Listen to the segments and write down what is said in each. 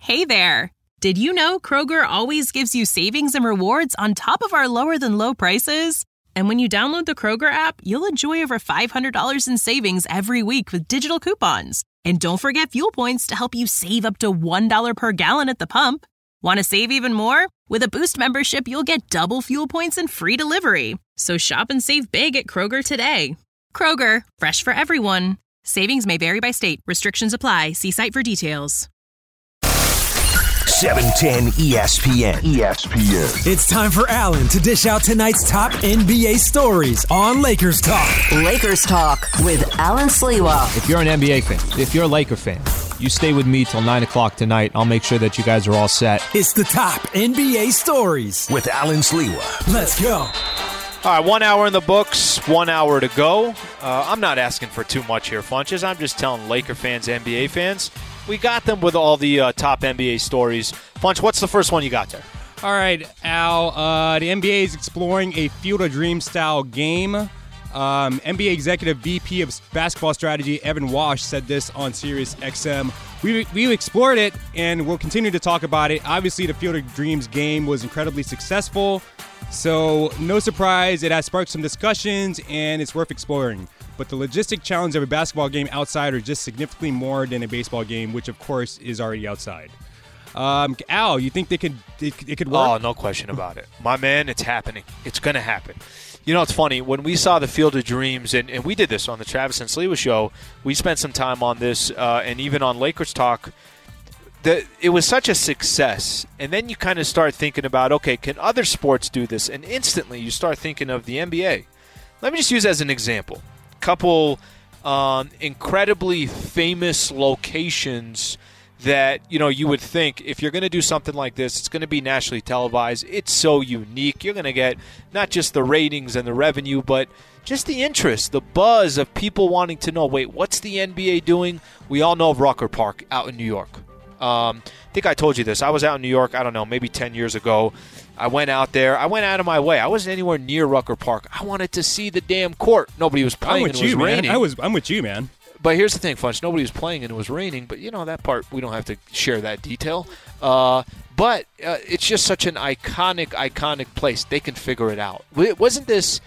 Hey there! Did you know Kroger always gives you savings and rewards on top of our lower-than-low prices? And when you download the Kroger app, you'll enjoy over $500 in savings every week with digital coupons. And don't forget fuel points to help you save up to $1 per gallon at the pump. Want to save even more? With a Boost membership, you'll get double fuel points and free delivery. So shop and save big at Kroger today. Kroger, fresh for everyone. Savings may vary by state. Restrictions apply. See site for details. 710 ESPN. It's time for Alan to dish out tonight's top NBA stories on Lakers Talk. Lakers Talk with Alan Sliwa. If you're an NBA fan, if you're a Laker fan, you stay with me till 9 o'clock tonight. I'll make sure that you guys are all set. It's the top NBA stories With Alan Sliwa. Let's go. All right, 1 hour in the books, 1 hour to go. I'm not asking for too much here, Funches. I'm just telling Laker fans, NBA fans, we got them with all the top NBA stories. Funch, what's the first one you got there? All right, Al. The NBA is exploring a Field of Dreams style game. NBA Executive VP of Basketball Strategy Evan Walsh said this on Sirius XM. We've explored it, and we'll continue to talk about it. Obviously, the Field of Dreams game was incredibly successful, so no surprise, it has sparked some discussions, and it's worth exploring. But the logistic challenge of a basketball game outside are just significantly more than a baseball game, which, of course, is already outside. Al, you think it could work? Oh, no question about it. My man, it's happening. It's going to happen. You know, it's funny. When we saw the Field of Dreams, and we did this on the Travis and Sliwa show, we spent some time on this, and even on Lakers Talk, it was such a success. And then you kind of start thinking about, okay, can other sports do this? And instantly you start thinking of the NBA. Let me just use as an example. Couple incredibly famous locations that, you know, you would think if you're going to do something like this, it's going to be nationally televised. It's so unique. You're going to get not just the ratings and the revenue, but just the interest, the buzz of people wanting to know, wait, what's the NBA doing? We all know of Rucker Park out in New York. I think I told you this. I was out in New York, I don't know, maybe 10 years ago. I went out there. I went out of my way. I wasn't anywhere near Rucker Park. I wanted to see the damn court. Nobody was playing and it was raining. I'm with you, man. But here's the thing, Funch. Nobody was playing and it was raining. But, you know, that part, we don't have to share that detail. But it's just such an iconic place. They can figure it out. Wasn't this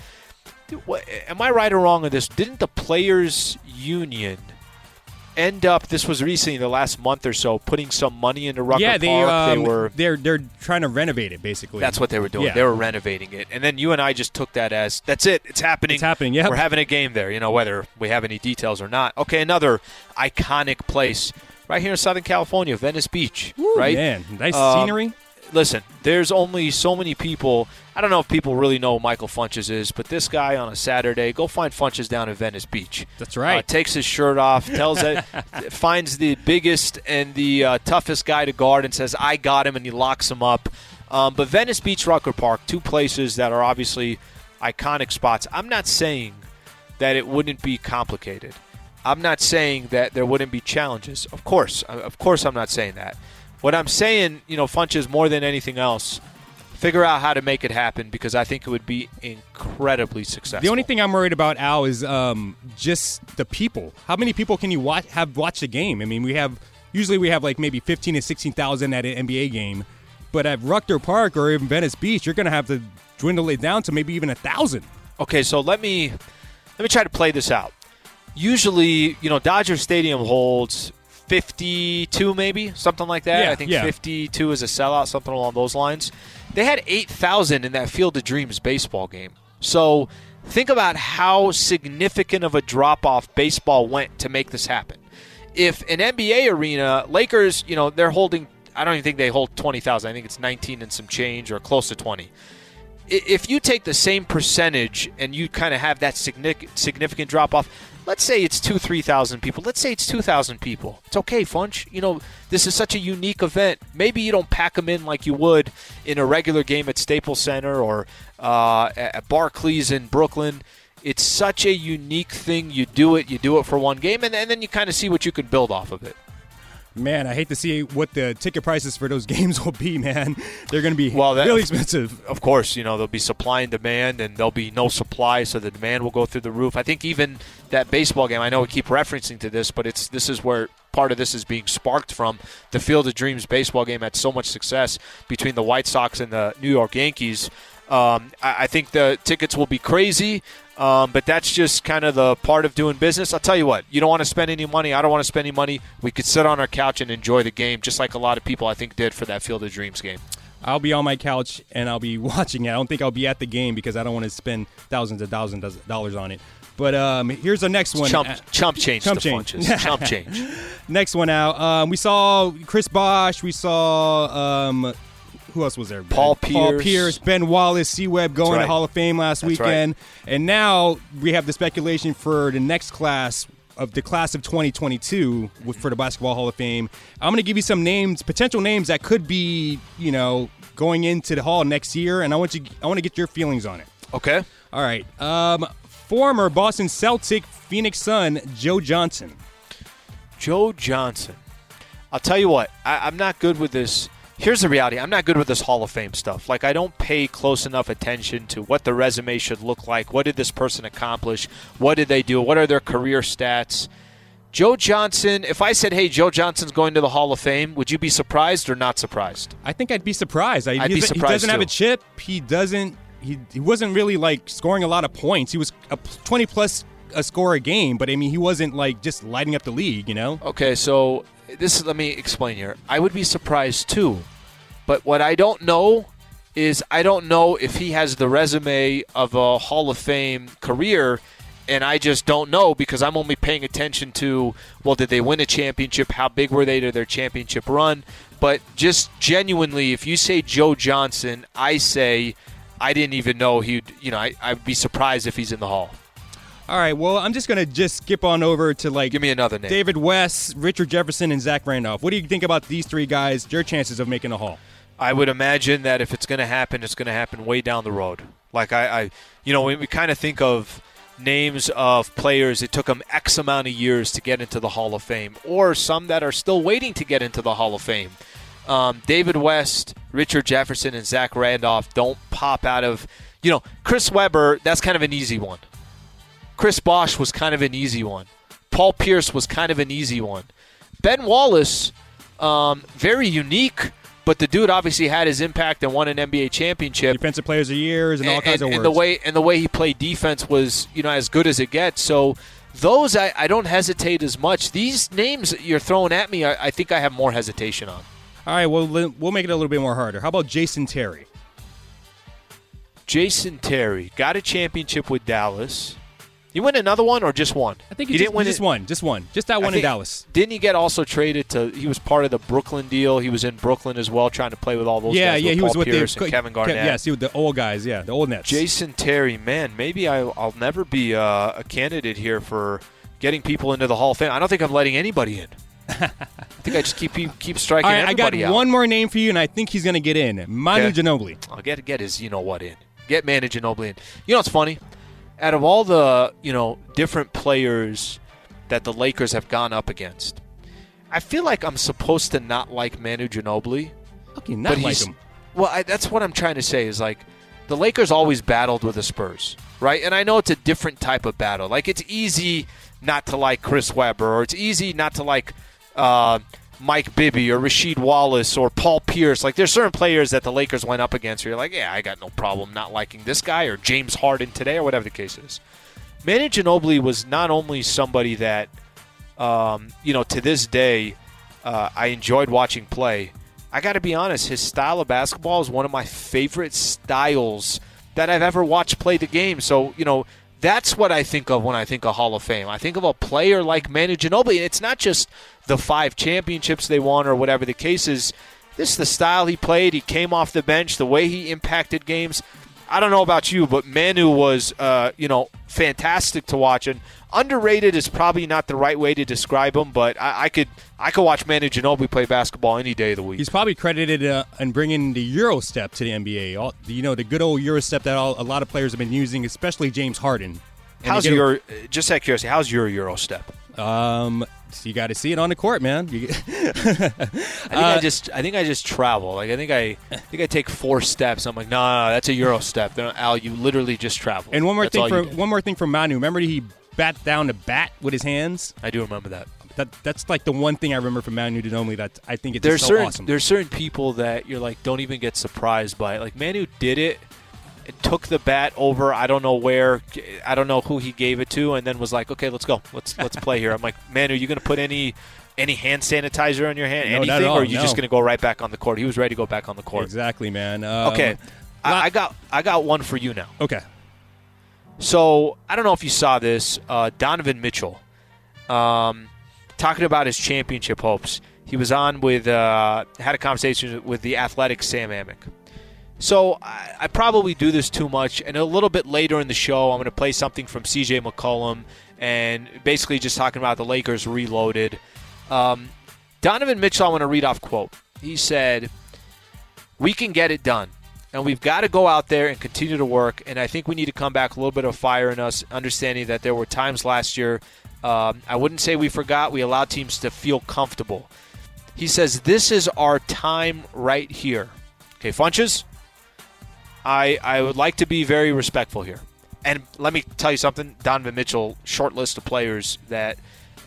– am I right or wrong on this? Didn't the Players Union – end up, this was recently, the last month or so, putting some money into Rucker Park? They're trying to renovate it, basically. That's what they were doing. Yeah. They were renovating it. And then you and I just took that as, that's it. It's happening. It's happening, yeah. We're having a game there, you know, whether we have any details or not. Okay, another iconic place right here in Southern California, Venice Beach. Ooh, right? Man, nice scenery. Listen, there's only so many people. I don't know if people really know who Michael Funches is, but this guy on a Saturday, go find Funches down at Venice Beach. That's right. Takes his shirt off, tells it, finds the biggest and the toughest guy to guard and says, I got him, and he locks him up. But Venice Beach, Rucker Park, two places that are obviously iconic spots. I'm not saying that it wouldn't be complicated. I'm not saying that there wouldn't be challenges. Of course I'm not saying that. What I'm saying, you know, Funches, more than anything else, figure out how to make it happen because I think it would be incredibly successful. The only thing I'm worried about, Al, is just the people. How many people can you watch the game? I mean, we have like maybe 15 to 16,000 at an NBA game, but at Rucker Park or even Venice Beach, you're going to have to dwindle it down to maybe even 1,000. Okay, so let me try to play this out. Usually, you know, Dodger Stadium holds 52 maybe, something like that. Yeah, I think 52 is a sellout, something along those lines. They had 8,000 in that Field of Dreams baseball game. So think about how significant of a drop-off baseball went to make this happen. If an NBA arena, Lakers, you know, they're holding, I don't even think they hold 20,000. I think it's 19 and some change or close to 20. If you take the same percentage and you kind of have that significant drop-off, let's say it's 3,000 people. Let's say it's 2,000 people. It's okay, Funch. You know, this is such a unique event. Maybe you don't pack them in like you would in a regular game at Staples Center or at Barclays in Brooklyn. It's such a unique thing. You do it for one game, and then you kind of see what you can build off of it. Man, I hate to see what the ticket prices for those games will be, man. They're going to be really expensive. Of course, you know, there'll be supply and demand, and there'll be no supply, so the demand will go through the roof. I think even that baseball game, I know we keep referencing to this, but this is where part of this is being sparked from the Field of Dreams baseball game had so much success between the White Sox and the New York Yankees. I think the tickets will be crazy, but that's just kind of the part of doing business. I'll tell you what, you don't want to spend any money. I don't want to spend any money. We could sit on our couch and enjoy the game, just like a lot of people, I think, did for that Field of Dreams game. I'll be on my couch and I'll be watching it. I don't think I'll be at the game because I don't want to spend thousands of dollars on it. But here's the next one. Chump change. Chump change. Next one out. We saw Chris Bosh. We saw who else was there? Paul Pierce, Ben Wallace, C-Webb going to Hall of Fame last weekend. Right. And now we have the speculation for the next class of the class of 2022 for the Basketball Hall of Fame. I'm going to give you some names, potential names that could be, going into the Hall next year, and I want to get your feelings on it. Okay. All right. Former Boston Celtic, Phoenix Sun, Joe Johnson. Joe Johnson. I'll tell you what, I'm not good with this. Here's the reality. I'm not good with this Hall of Fame stuff. Like, I don't pay close enough attention to what the resume should look like. What did this person accomplish? What did they do? What are their career stats? Joe Johnson, if I said, hey, Joe Johnson's going to the Hall of Fame, would you be surprised or not surprised? I think I'd be surprised. I'd be surprised, he doesn't have too. a chip. He wasn't really, scoring a lot of points. He was a 20-plus score a game, but, he wasn't, just lighting up the league, Okay, so let me explain here. I would be surprised, too. But what I don't know is I don't know if he has the resume of a Hall of Fame career, and I just don't know because I'm only paying attention to, well, did they win a championship? How big were they to their championship run? But just genuinely, if you say Joe Johnson, I say I didn't even know I'd be surprised if he's in the Hall. All right, well, I'm just going to skip on over to, give me another name. David West, Richard Jefferson, and Zach Randolph. What do you think about these three guys, their chances of making the Hall? I would imagine that if it's going to happen, it's going to happen way down the road. Like, we kind of think of names of players, it took them X amount of years to get into the Hall of Fame, or some that are still waiting to get into the Hall of Fame. David West, Richard Jefferson, and Zach Randolph don't pop out of, Chris Webber, that's kind of an easy one. Chris Bosh was kind of an easy one. Paul Pierce was kind of an easy one. Ben Wallace, very unique, but the dude obviously had his impact and won an NBA championship. Defensive Players of the Years and all kinds of words. And the way he played defense was, as good as it gets. So those I don't hesitate as much. These names you're throwing at me, I think I have more hesitation on. All right, well, we'll make it a little bit more harder. How about Jason Terry? Jason Terry got a championship with Dallas. You win another one or just one? I think he didn't win just one. Just that one in Dallas. Didn't he get also traded to? He was part of the Brooklyn deal. He was in Brooklyn as well, trying to play with all those guys. Yeah, he was with Pierce and Kevin Garnett. Yes, he was the old guys. Yeah, the old Nets. Jason Terry, man, maybe I'll never be a candidate here for getting people into the Hall of Fame. I don't think I'm letting anybody in. I think I just keep striking everybody out. I got one more name for you, and I think he's going to get in. Manu Ginobili. I'll get his you-know-what in. Get Manu Ginobili in. You know what's funny? Out of all the, different players that the Lakers have gone up against, I feel like I'm supposed to not like Manu Ginobili. Okay, not like him. Well, that's what I'm trying to say is, the Lakers always battled with the Spurs, right? And I know it's a different type of battle. It's easy not to like Chris Webber, or it's easy not to like Mike Bibby or Rasheed Wallace or Paul Pierce. There's certain players that the Lakers went up against where you're like, yeah, I got no problem not liking this guy or James Harden today or whatever the case is. Manu Ginobili was not only somebody that, to this day, I enjoyed watching play. I got to be honest, his style of basketball is one of my favorite styles that I've ever watched play the game. So, that's what I think of when I think of Hall of Fame. I think of a player like Manu Ginobili, and it's not just the 5 championships they won or whatever the case is. This is the style he played. He came off the bench, the way he impacted games. I don't know about you, but Manu was, fantastic to watch. And underrated is probably not the right way to describe him, but I could watch Manu Ginobili play basketball any day of the week. He's probably credited in bringing the Euro step to the NBA. The good old Euro step that a lot of players have been using, especially James Harden. Just out of curiosity, how's your Euro step? You got to see it on the court, man. I think I just travel. I think I take 4 steps. I'm like, no, that's a Euro step. Al, you literally just travel. And one more thing for Manu. Remember he bat down the bat with his hands? I do remember that. That's like the one thing I remember from Manu Ginobili that I think it's there's so certain, awesome. There's certain people that you're like, don't even get surprised by it. Like Manu did it. It took the bat over. I don't know where. I don't know who he gave it to, and then was like, okay, let's go. Let's play here. I'm like, Manu, you going to put any hand sanitizer on your hand, anything, or are you just going to go right back on the court? He was ready to go back on the court. Exactly, man. Okay, I got one for you now. Okay. So I don't know if you saw this. Donovan Mitchell, talking about his championship hopes. He was on with had a conversation with the Athletic Sam Amick. So I probably do this too much, and a little bit later in the show, I'm going to play something from C.J. McCollum, and basically just talking about the Lakers reloaded. Donovan Mitchell, I want to read off quote. He said, "We can get it done, and we've got to go out there and continue to work, and I think we need to come back a little bit of fire in us, understanding that there were times last year, I wouldn't say we forgot, we allowed teams to feel comfortable." He says, "This is our time right here." Okay, Funches? I would like to be very respectful here. And let me tell you something, Donovan Mitchell, short list of players that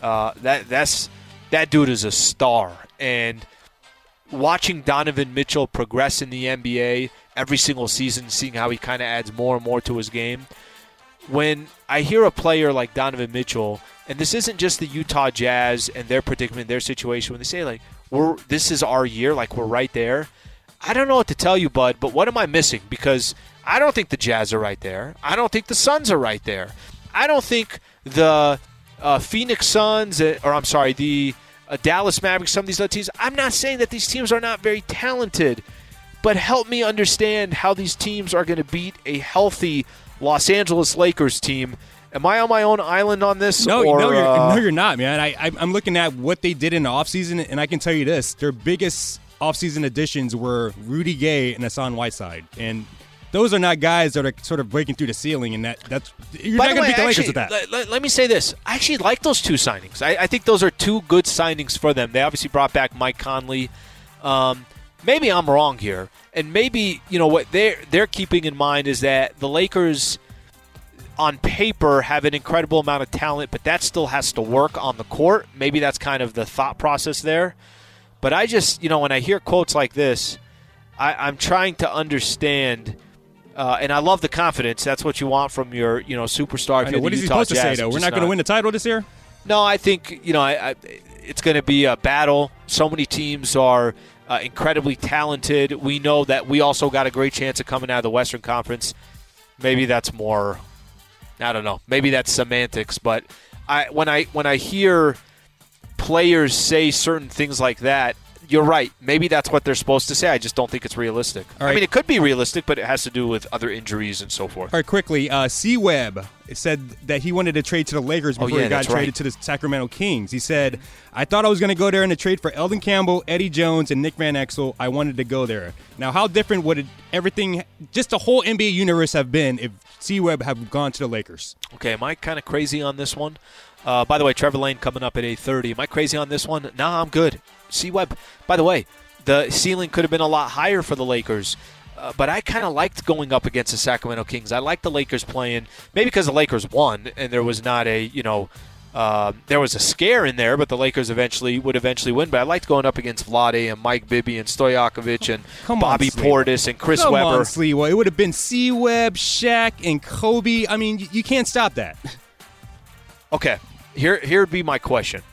dude is a star. And watching Donovan Mitchell progress in the NBA every single season, seeing how he kind of adds more and more to his game. When I hear a player like Donovan Mitchell, and this isn't just the Utah Jazz and their predicament, their situation, when they say, like, this is our year, like we're right there, I don't know what to tell you, bud, but what am I missing? Because I don't think the Jazz are right there. I don't think the Suns are right there. I don't think the Phoenix Suns, the Dallas Mavericks, some of these other teams, I'm not saying that these teams are not very talented, but help me understand how these teams are going to beat a healthy Los Angeles Lakers team. Am I on my own island on this? No, you're not, man. I'm looking at what they did in the offseason, and I can tell you this. Their biggest offseason additions were Rudy Gay and Hassan Whiteside. And those are not guys that are sort of breaking through the ceiling, and that's you're not going to beat the Lakers with that. Let me say this. I actually like those two signings. I think those are two good signings for them. They obviously brought back Mike Conley. Maybe I'm wrong here. And maybe, what they're keeping in mind is that the Lakers on paper have an incredible amount of talent, but that still has to work on the court. Maybe that's kind of the thought process there. But I just, when I hear quotes like this, I'm trying to understand, and I love the confidence. That's what you want from your, superstar. What is he supposed to say, though? We're not going to win the title this year? No, I think, it's going to be a battle. So many teams are incredibly talented. We know that we also got a great chance of coming out of the Western Conference. Maybe that's more, I don't know. Maybe that's semantics. But when I hear players say certain things like that, you're right. Maybe that's what they're supposed to say. I just don't think it's realistic. Right. I mean, it could be realistic, but it has to do with other injuries and so forth. All right, quickly, C-Webb said that he wanted to trade to the Lakers before he got traded to the Sacramento Kings. He said, "I thought I was going to go there in a trade for Eldon Campbell, Eddie Jones, and Nick Van Exel. I wanted to go there." Now, how different would everything, just the whole NBA universe, have been if C-Webb had gone to the Lakers? Okay, am I kind of crazy on this one? By the way, Trevor Lane coming up at 8:30. Am I crazy on this one? Nah, I'm good. C-Webb, by the way, the ceiling could have been a lot higher for the Lakers, but I kind of liked going up against the Sacramento Kings. I liked the Lakers playing, maybe because the Lakers won and there was not a, there was a scare in there, but the Lakers would eventually win. But I liked going up against Vlade and Mike Bibby and Stojakovic and Bobby Portis and Chris Webber. Come on, Sliwa. It would have been C-Webb, Shaq, and Kobe. I mean, you can't stop that. Okay, here would be my question.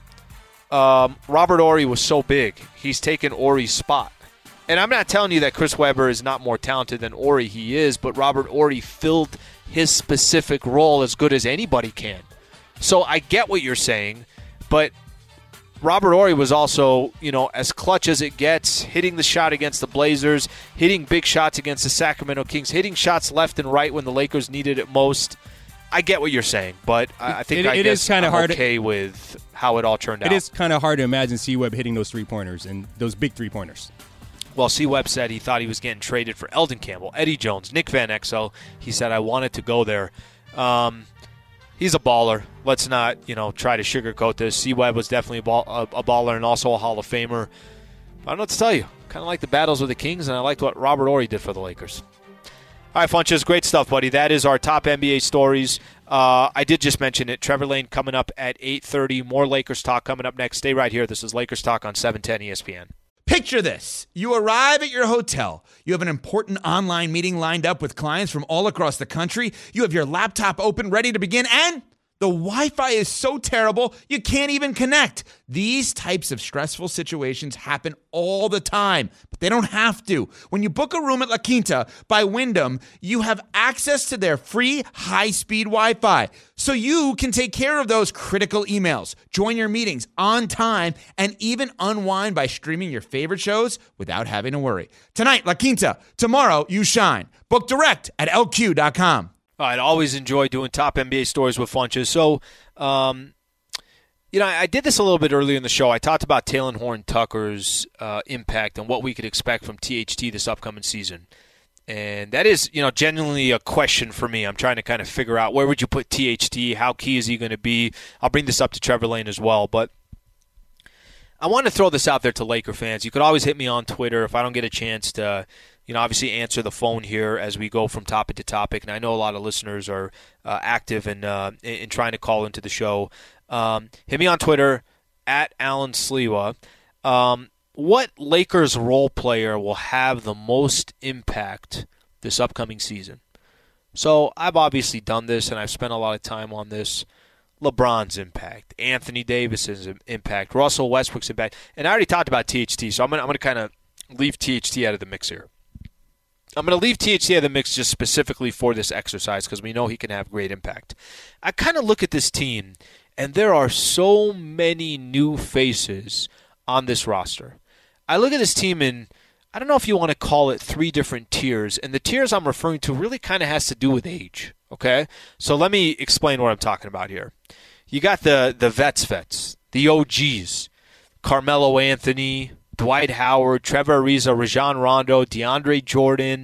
Robert Horry was so big. He's taken Horry's spot. And I'm not telling you that Chris Webber is not more talented than Horry. He is, but Robert Horry filled his specific role as good as anybody can. So I get what you're saying, but Robert Horry was also, as clutch as it gets, hitting the shot against the Blazers, hitting big shots against the Sacramento Kings, hitting shots left and right when the Lakers needed it most. I get what you're saying, but I think it is kind of hard. Okay with how it all turned out. It is kind of hard to imagine C-Webb hitting those three-pointers and those big three-pointers. Well, C-Webb said he thought he was getting traded for Eldon Campbell, Eddie Jones, Nick Van Exel. He said, "I wanted to go there." He's a baller. Let's not, try to sugarcoat this. C-Webb was definitely a baller and also a Hall of Famer. I don't know what to tell you. Kind of like the battles with the Kings, and I liked what Robert Horry did for the Lakers. All right, Funches, great stuff, buddy. That is our top NBA stories. I did just mention it. Trevor Lane coming up at 8:30. More Lakers talk coming up next. Stay right here. This is Lakers Talk on 710 ESPN. Picture this. You arrive at your hotel. You have an important online meeting lined up with clients from all across the country. You have your laptop open, ready to begin, and the Wi-Fi is so terrible, you can't even connect. These types of stressful situations happen all the time, but they don't have to. When you book a room at La Quinta by Wyndham, you have access to their free high-speed Wi-Fi, so you can take care of those critical emails, join your meetings on time, and even unwind by streaming your favorite shows without having to worry. Tonight, La Quinta. Tomorrow, you shine. Book direct at lq.com. All right, I always enjoy doing top NBA stories with Funches. So, I did this a little bit earlier in the show. I talked about Talen Horton-Tucker's impact and what we could expect from THT this upcoming season. And that is, genuinely a question for me. I'm trying to kind of figure out where would you put THT? How key is he going to be? I'll bring this up to Trevor Lane as well. But I want to throw this out there to Laker fans. You could always hit me on Twitter if I don't get a chance to obviously answer the phone here as we go from topic to topic. And I know a lot of listeners are active in trying to call into the show. Hit me on Twitter, at Alan Sliwa. What Lakers role player will have the most impact this upcoming season? So I've obviously done this, and I've spent a lot of time on this. LeBron's impact, Anthony Davis's impact, Russell Westbrook's impact. And I already talked about THT, so I'm going to kind of leave THT out of the mix here. I'm going to leave THT out of the mix just specifically for this exercise because we know he can have great impact. I kind of look at this team, and there are so many new faces on this roster. I look at this team, and I don't know if you want to call it three different tiers, and the tiers I'm referring to really kind of has to do with age, okay? So let me explain what I'm talking about here. You got the vets, the OGs, Carmelo Anthony, Dwight Howard, Trevor Ariza, Rajon Rondo, DeAndre Jordan.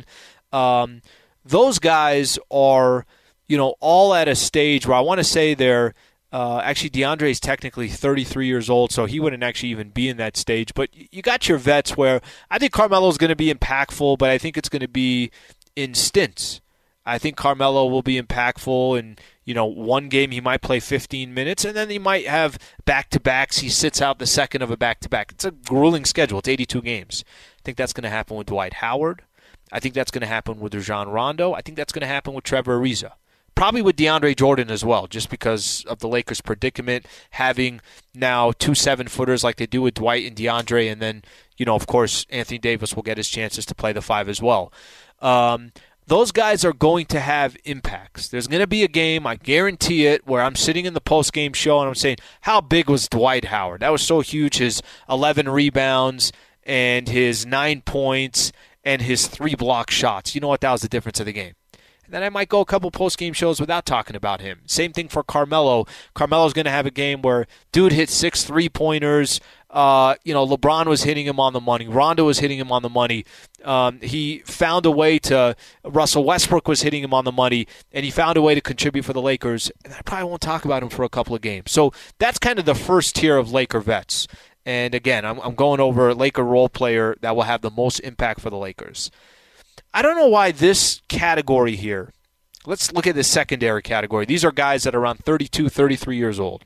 Those guys are, all at a stage where I want to say they're actually DeAndre is technically 33 years old, so he wouldn't actually even be in that stage. But you got your vets where I think Carmelo's going to be impactful, but I think it's going to be in stints. I think Carmelo will be impactful in, one game he might play 15 minutes, and then he might have back-to-backs. He sits out the second of a back-to-back. It's a grueling schedule. It's 82 games. I think that's going to happen with Dwight Howard. I think that's going to happen with Rajon Rondo. I think that's going to happen with Trevor Ariza. Probably with DeAndre Jordan as well, just because of the Lakers' predicament, having now 2 7-footers like they do with Dwight and DeAndre, and then, of course, Anthony Davis will get his chances to play the 5 as well. Those guys are going to have impacts. There's going to be a game, I guarantee it, where I'm sitting in the post-game show and I'm saying, how big was Dwight Howard? That was so huge, his 11 rebounds and his 9 points and his 3 block shots. You know what? That was the difference of the game. And then I might go a couple post-game shows without talking about him. Same thing for Carmelo. Carmelo's going to have a game where dude hit 6 3-pointers. LeBron was hitting him on the money. Rondo was hitting him on the money. He found a way to – Russell Westbrook was hitting him on the money, and he found a way to contribute for the Lakers. And I probably won't talk about him for a couple of games. So that's kind of the first tier of Laker vets. And, again, I'm going over a Laker role player that will have the most impact for the Lakers. I don't know why this category here – let's look at the secondary category. These are guys that are around 32, 33 years old.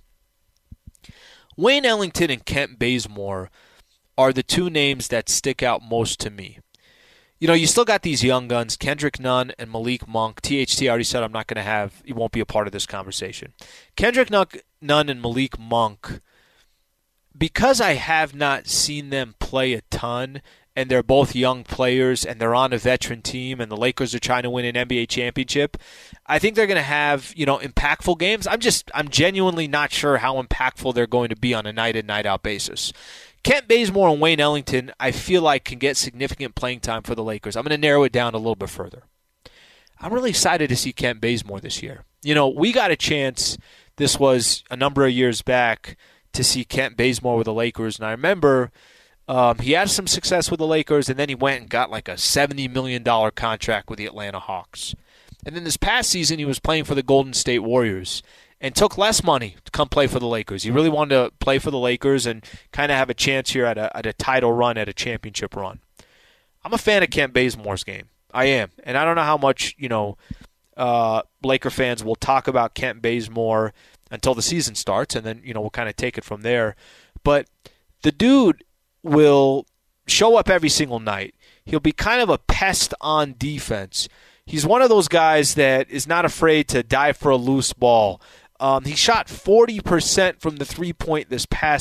Wayne Ellington and Kent Bazemore are the two names that stick out most to me. You still got these young guns, Kendrick Nunn and Malik Monk. THT already said I'm not going to have, he won't be a part of this conversation. Kendrick Nunn and Malik Monk, because I have not seen them play a ton, and they're both young players, and they're on a veteran team, and the Lakers are trying to win an NBA championship, I think they're going to have, impactful games. I'm genuinely not sure how impactful they're going to be on a night-in, night-out basis. Kent Bazemore and Wayne Ellington, I feel like, can get significant playing time for the Lakers. I'm going to narrow it down a little bit further. I'm really excited to see Kent Bazemore this year. We got a chance, this was a number of years back, to see Kent Bazemore with the Lakers, and I remember he had some success with the Lakers, and then he went and got like a $70 million contract with the Atlanta Hawks. And then this past season, he was playing for the Golden State Warriors and took less money to come play for the Lakers. He really wanted to play for the Lakers and kind of have a chance here at a title run, at a championship run. I'm a fan of Kent Bazemore's game. I am. And I don't know how much, Laker fans will talk about Kent Bazemore until the season starts, and then, we'll kind of take it from there. But the dude will show up every single night. He'll be kind of a pest on defense. He's one of those guys that is not afraid to dive for a loose ball. He shot 40% from the 3-point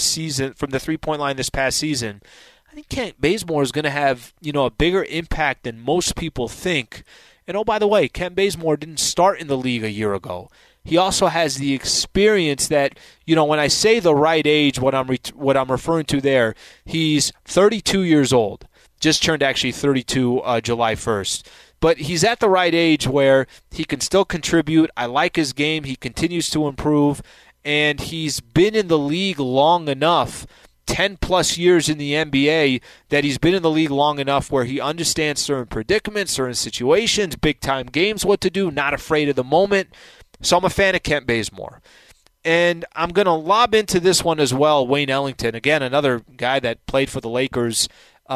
line this past season. I think Kent Bazemore is going to have, a bigger impact than most people think. And oh, by the way, Kent Bazemore didn't start in the league a year ago. He also has the experience that, when I say the right age, what I'm referring to there, he's 32 years old. Just turned actually 32 July 1st. But he's at the right age where he can still contribute. I like his game. He continues to improve. And he's been in the league long enough, 10-plus years in the NBA, that he's been in the league long enough where he understands certain predicaments, certain situations, big-time games, what to do, not afraid of the moment. So I'm a fan of Kent Bazemore. And I'm going to lob into this one as well, Wayne Ellington. Again, another guy that played for the Lakers,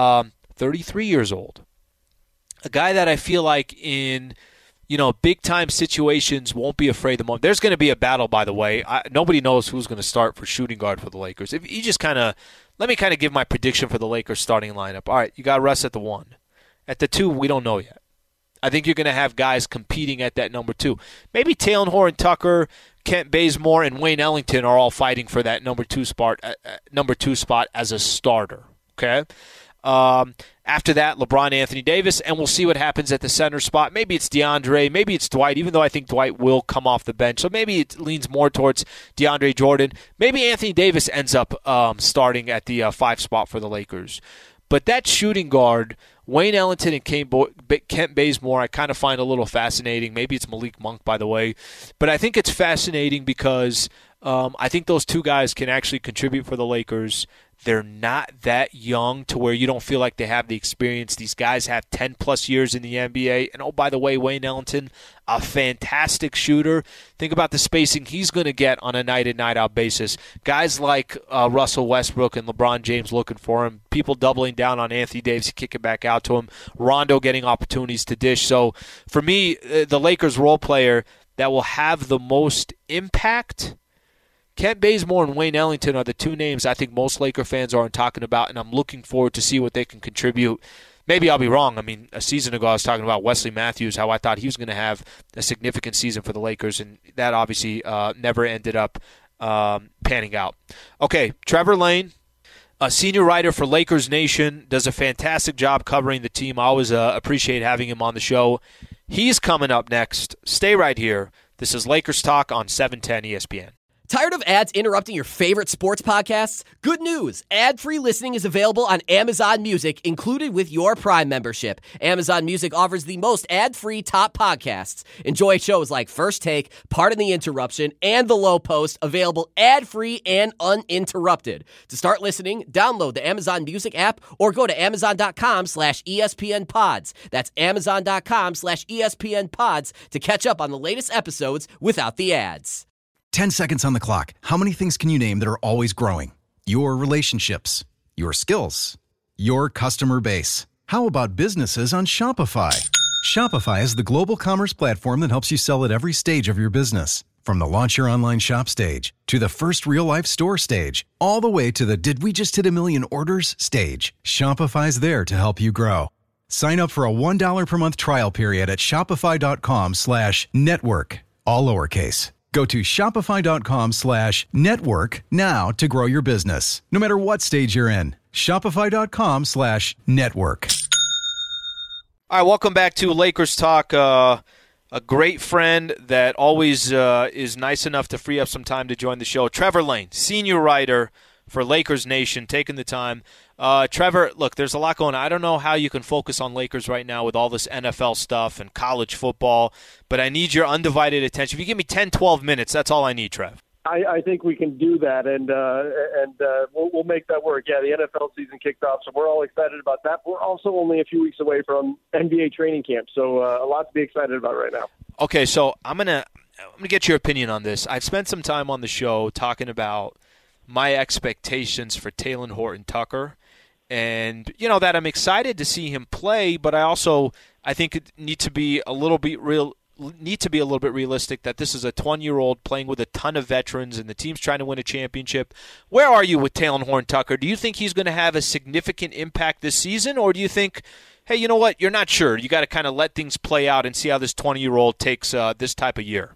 33 years old. A guy that I feel like in, big-time situations won't be afraid of the moment. There's going to be a battle, by the way. Nobody knows who's going to start for shooting guard for the Lakers. If you just let me give my prediction for the Lakers starting lineup. All right, you got Russ at the 1. At the 2, we don't know yet. I think you're going to have guys competing at that number 2. Maybe Talen Horton-Tucker, Kent Bazemore, and Wayne Ellington are all fighting for that number 2 spot as a starter. Okay. After that, LeBron, Anthony Davis, and we'll see what happens at the center spot. Maybe it's DeAndre, maybe it's Dwight, even though I think Dwight will come off the bench. So maybe it leans more towards DeAndre Jordan. Maybe Anthony Davis ends up starting at the 5 spot for the Lakers. But that shooting guard, Wayne Ellington and Kent Bazemore, I kind of find a little fascinating. Maybe it's Malik Monk, by the way. But I think it's fascinating because I think those two guys can actually contribute for the Lakers. They're not that young to where you don't feel like they have the experience. These guys have 10-plus years in the NBA. And, oh, by the way, Wayne Ellington, a fantastic shooter. Think about the spacing he's going to get on a night-in, night-out basis. Guys like Russell Westbrook and LeBron James looking for him. People doubling down on Anthony Davis, kicking back out to him. Rondo getting opportunities to dish. So, for me, the Lakers role player that will have the most impact, Kent Bazemore and Wayne Ellington are the two names I think most Laker fans aren't talking about, and I'm looking forward to see what they can contribute. Maybe I'll be wrong. I mean, a season ago I was talking about Wesley Matthews, how I thought he was going to have a significant season for the Lakers, and that obviously never ended up panning out. Okay, Trevor Lane, a senior writer for Lakers Nation, does a fantastic job covering the team. I always appreciate having him on the show. He's coming up next. Stay right here. This is Lakers Talk on 710 ESPN. Tired of ads interrupting your favorite sports podcasts? Good news! Ad-free listening is available on Amazon Music, included with your Prime membership. Amazon Music offers the most ad-free top podcasts. Enjoy shows like First Take, Pardon the Interruption, and The Low Post, available ad-free and uninterrupted. To start listening, download the Amazon Music app or go to amazon.com/ESPNpods. That's amazon.com/ESPNpods to catch up on the latest episodes without the ads. 10 seconds on the clock. How many things can you name that are always growing? Your relationships, your skills, your customer base. How about businesses on Shopify? Shopify is the global commerce platform that helps you sell at every stage of your business. From the launch your online shop stage, to the first real-life store stage, all the way to the did we just hit 1 million orders stage. Shopify's there to help you grow. Sign up for a $1 per month trial period at shopify.com/network, all lowercase. Go to shopify.com/network now to grow your business, no matter what stage you're in. Shopify.com/network. All right, welcome back to Lakers Talk. A great friend that always is nice enough to free up some time to join the show. Trevor Lane, senior writer for Lakers Nation, taking the time. Trevor, look, there's a lot going on. I don't know how you can focus on Lakers right now with all this NFL stuff and college football, but I need your undivided attention. If you give me 10, 12 minutes, that's all I need, Trev. I think we can do that, and we'll make that work. Yeah, the NFL season kicked off, so we're all excited about that. We're also only a few weeks away from NBA training camp, so a lot to be excited about right now. Okay, so I'm gonna get your opinion on this. I've spent some time on the show talking about my expectations for Talen Horton-Tucker. And, that I'm excited to see him play, but I also I think it need to be a little bit realistic that this is a 20-year-old playing with a ton of veterans and the team's trying to win a championship. Where are you with Talen Horn-Tucker? Do you think he's going to have a significant impact this season, or do you think, hey, you know what, you're not sure. You got to kind of let things play out and see how this 20-year-old takes this type of year?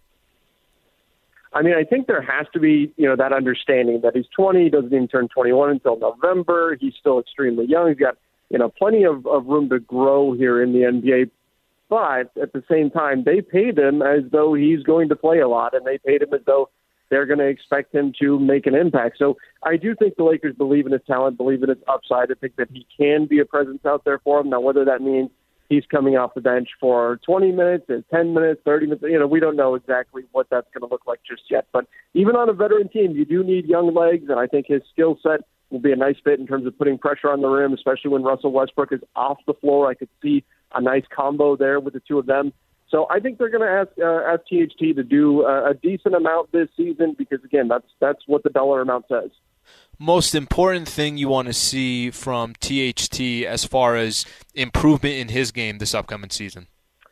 I mean, I think there has to be, that understanding that he's 20, he doesn't even turn 21 until November. He's still extremely young. He's got, plenty of room to grow here in the NBA. But at the same time, they paid him as though he's going to play a lot, and they paid him as though they're going to expect him to make an impact. So I do think the Lakers believe in his talent, believe in his upside. I think that he can be a presence out there for them. Now, whether that means he's coming off the bench for 20 minutes and 10 minutes, 30 minutes, we don't know exactly what that's going to look like just yet. But even on a veteran team, you do need young legs, and I think his skill set will be a nice fit in terms of putting pressure on the rim, especially when Russell Westbrook is off the floor. I could see a nice combo there with the two of them. So I think they're going to ask THT to do a decent amount this season because, again, that's what the dollar amount says. Most important thing you want to see from THT as far as improvement in his game this upcoming season?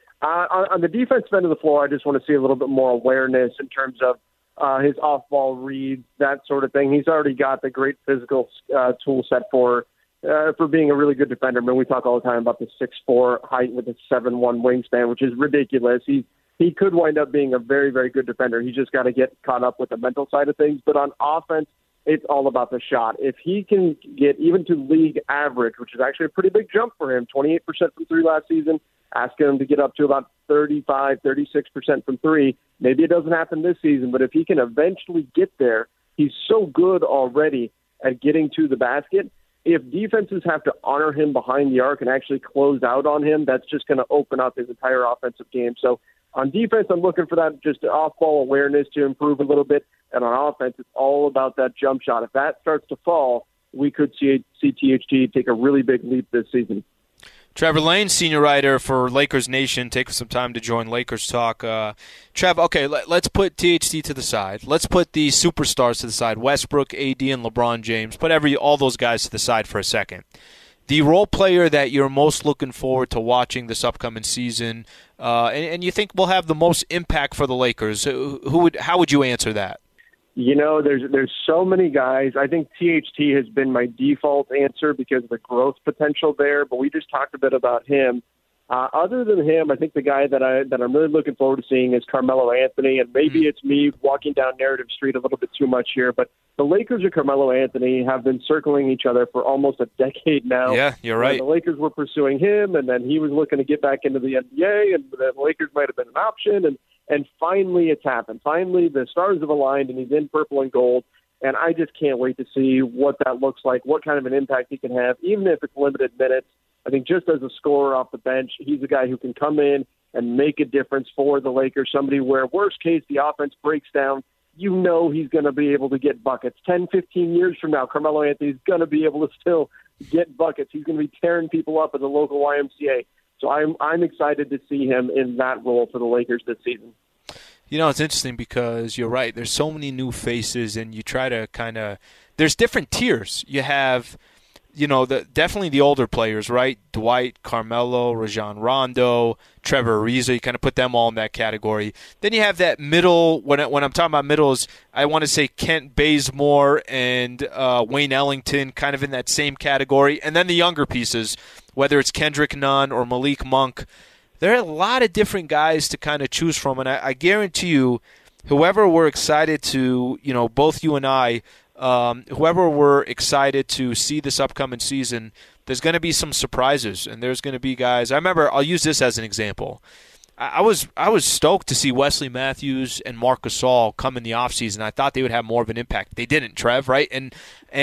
On the defensive end of the floor, I just want to see a little bit more awareness in terms of his off-ball reads, that sort of thing. He's already got the great physical tool set for being a really good defender. I mean, we talk all the time about the 6'4" height with a 7'1" wingspan, which is ridiculous. He could wind up being a very, very good defender. He's just got to get caught up with the mental side of things. But on offense, it's all about the shot. If he can get even to league average, which is actually a pretty big jump for him, 28% from three last season, asking him to get up to about 35, 36% from three. Maybe it doesn't happen this season, but if he can eventually get there, he's so good already at getting to the basket. If defenses have to honor him behind the arc and actually close out on him, that's just going to open up his entire offensive game. So on defense, I'm looking for that just off-ball awareness to improve a little bit. And on offense, it's all about that jump shot. If that starts to fall, we could see THT take a really big leap this season. Trevor Lane, senior writer for Lakers Nation, taking some time to join Lakers Talk. Trev, okay, let's put THT to the side. Let's put the superstars to the side, Westbrook, AD, and LeBron James. Put all those guys to the side for a second. The role player that you're most looking forward to watching this upcoming season, and you think will have the most impact for the Lakers, how would you answer that? There's so many guys. I think THT has been my default answer because of the growth potential there, but we just talked a bit about him. Other than him, I think the guy that I'm really looking forward to seeing is Carmelo Anthony, and maybe it's me walking down Narrative Street a little bit too much here, but the Lakers and Carmelo Anthony have been circling each other for almost a decade now. Yeah, you're right. The Lakers were pursuing him, and then he was looking to get back into the NBA, and the Lakers might have been an option, and finally it's happened. Finally, the stars have aligned, and he's in purple and gold, and I just can't wait to see what that looks like, what kind of an impact he can have, even if it's limited minutes. I think just as a scorer off the bench, he's a guy who can come in and make a difference for the Lakers, somebody where, worst case, the offense breaks down. He's going to be able to get buckets. 10, 15 years from now, Carmelo Anthony's going to be able to still get buckets. He's going to be tearing people up at the local YMCA. So I'm excited to see him in that role for the Lakers this season. It's interesting because you're right. There's so many new faces, and you try to there's different tiers. You have definitely the older players, right? Dwight, Carmelo, Rajon Rondo, Trevor Ariza, you kind of put them all in that category. Then you have that middle, when I'm talking about middles, I want to say Kent Bazemore and Wayne Ellington kind of in that same category. And then the younger pieces, whether it's Kendrick Nunn or Malik Monk, there are a lot of different guys to kind of choose from. And I guarantee you, whoever we're excited to, both you and I, whoever we're excited to see this upcoming season, there's going to be some surprises, and there's going to be guys. I remember, I'll use this as an example. I was stoked to see Wesley Matthews and Marc Gasol come in the offseason. I thought they would have more of an impact. They didn't, Trev, right? And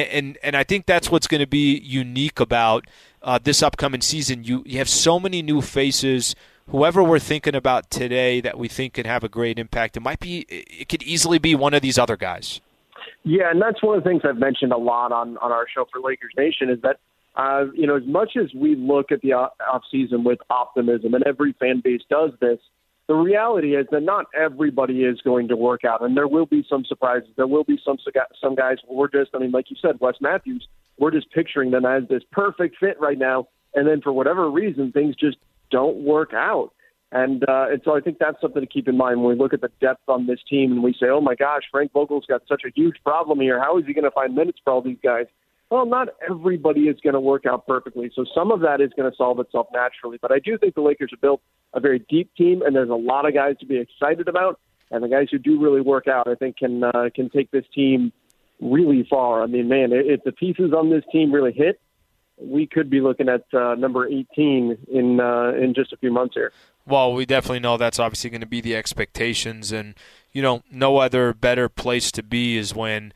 I think that's what's going to be unique about this upcoming season. You have so many new faces. Whoever we're thinking about today that we think can have a great impact, it could easily be one of these other guys. Yeah, and that's one of the things I've mentioned a lot on our show for Lakers Nation is that, as much as we look at the offseason with optimism, and every fan base does this, the reality is that not everybody is going to work out, and there will be some surprises. There will be some guys where like you said, Wes Matthews, we're just picturing them as this perfect fit right now, and then for whatever reason, things just don't work out. And so I think that's something to keep in mind when we look at the depth on this team and we say, oh, my gosh, Frank Vogel's got such a huge problem here. How is he going to find minutes for all these guys? Well, not everybody is going to work out perfectly. So some of that is going to solve itself naturally. But I do think the Lakers have built a very deep team, and there's a lot of guys to be excited about. And the guys who do really work out, I think, can take this team really far. I mean, man, if the pieces on this team really hit, we could be looking at number 18 in just a few months here. Well, we definitely know that's obviously going to be the expectations, and no other better place to be is when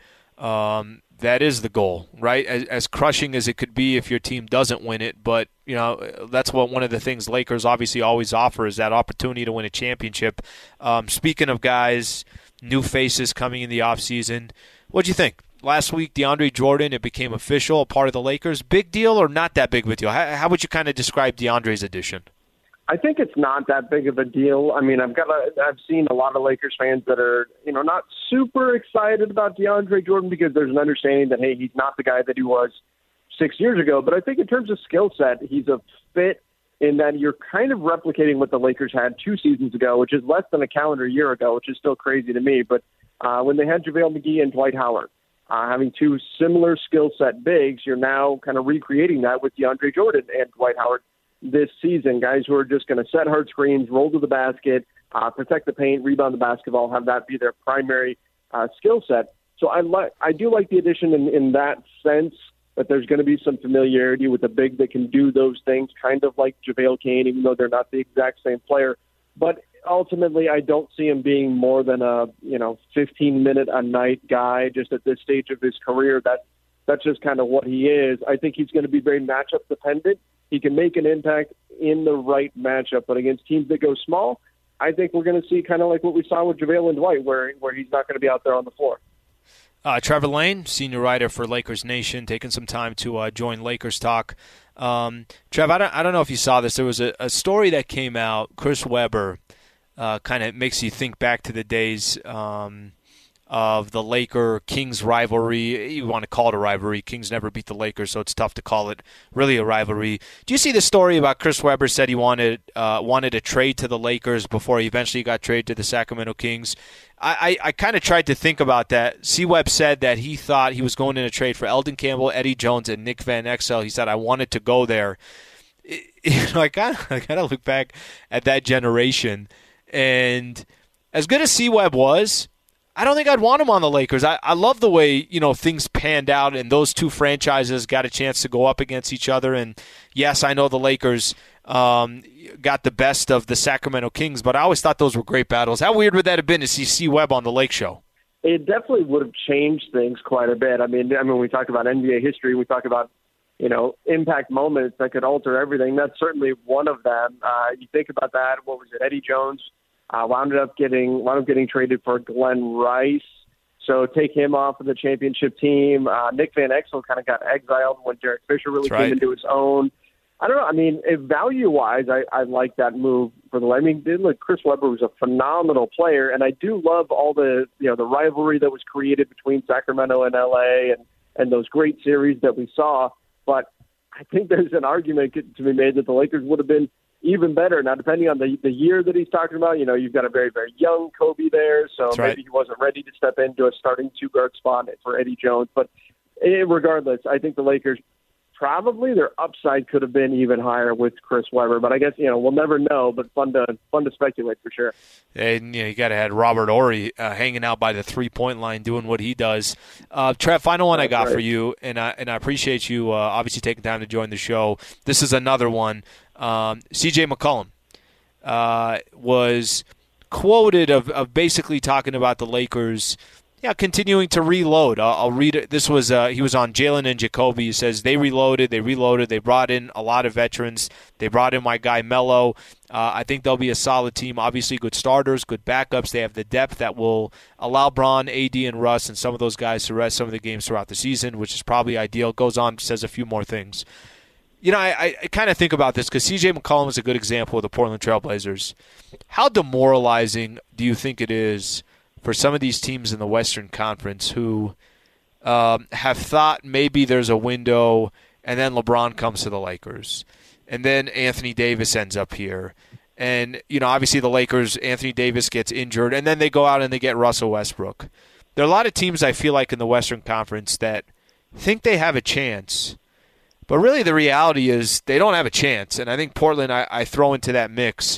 that is the goal, right? As crushing as it could be if your team doesn't win it, but that's what one of the things Lakers obviously always offer is that opportunity to win a championship. Speaking of guys, new faces coming in the offseason, what'd you think? Last week, DeAndre Jordan, it became official, a part of the Lakers. Big deal or not that big of a deal? How would you kind of describe DeAndre's addition? I think it's not that big of a deal. I mean, I've seen a lot of Lakers fans that are, not super excited about DeAndre Jordan because there's an understanding that, hey, he's not the guy that he was 6 years ago. But I think in terms of skill set, he's a fit in that you're kind of replicating what the Lakers had 2 seasons ago, which is less than a calendar year ago, which is still crazy to me. But when they had JaVale McGee and Dwight Howard, having 2 similar skill set bigs, you're now kind of recreating that with DeAndre Jordan and Dwight Howard this season. Guys who are just going to set hard screens, roll to the basket, protect the paint, rebound the basketball, have that be their primary skill set. So I do like the addition in that sense, that there's going to be some familiarity with a big that can do those things, kind of like JaVale Cain, even though they're not the exact same player. But ultimately, I don't see him being more than a 15-minute-a-night guy just at this stage of his career. That's just kind of what he is. I think he's going to be very matchup dependent. He can make an impact in the right matchup, but against teams that go small, I think we're going to see kind of like what we saw with JaVale and Dwight, where he's not going to be out there on the floor. Trevor Lane, senior writer for Lakers Nation, taking some time to join Lakers Talk. Trev, I don't know if you saw this. There was a story that came out. Chris Webber kind of makes you think back to the days of the Laker-Kings rivalry. You want to call it a rivalry. Kings never beat the Lakers, so it's tough to call it really a rivalry. Do you see the story about Chris Webber said he wanted a trade to the Lakers before he eventually got traded to the Sacramento Kings? I kind of tried to think about that. C-Web said that he thought he was going in a trade for Eldon Campbell, Eddie Jones, and Nick Van Exel. He said, I wanted to go there. I kind of look back at that generation, and as good as C-Web was, I don't think I'd want him on the Lakers. I love the way things panned out and those 2 franchises got a chance to go up against each other. And yes, I know the Lakers got the best of the Sacramento Kings, but I always thought those were great battles. How weird would that have been to see C-Web on the Lake Show? It definitely would have changed things quite a bit. I mean, we talk about NBA history. We talk about impact moments that could alter everything. That's certainly one of them. You think about that. What was it? Eddie Jones wound up getting traded for Glenn Rice. So take him off of the championship team. Nick Van Exel kind of got exiled when Derek Fisher really came into his own. I don't know. I mean, value-wise, I like that move for the. I mean, Chris Webber was a phenomenal player, and I do love all the the rivalry that was created between Sacramento and LA, and those great series that we saw. But I think there's an argument to be made that the Lakers would have been even better. Now, depending on the year that he's talking about, you've got a very, very young Kobe there, so maybe he wasn't ready to step into a starting 2-guard spot for Eddie Jones. But regardless, I think the Lakers probably their upside could have been even higher with Chris Webber. But I guess we'll never know. But fun to speculate for sure. And you got to have Robert Horry hanging out by the 3-point line doing what he does. Trev, final one I got for you, and I appreciate you obviously taking time to join the show. This is another one. C.J. McCollum was quoted of basically talking about the Lakers continuing to reload. I'll read it. This was he was on Jalen and Jacoby. He says they reloaded. They brought in a lot of veterans. They brought in my guy Melo. I think they'll be a solid team. Obviously, good starters, good backups. They have the depth that will allow Bron, AD, and Russ and some of those guys to rest some of the games throughout the season, which is probably ideal. Goes on, says a few more things. I kind of think about this because C.J. McCollum is a good example of the Portland Trailblazers. How demoralizing do you think it is for some of these teams in the Western Conference who have thought maybe there's a window and then LeBron comes to the Lakers? and then Anthony Davis ends up here. And, obviously the Lakers, Anthony Davis gets injured, and then they go out and they get Russell Westbrook. There are a lot of teams I feel like in the Western Conference that think they have a chance, but really the reality is they don't have a chance. And I think Portland I throw into that mix.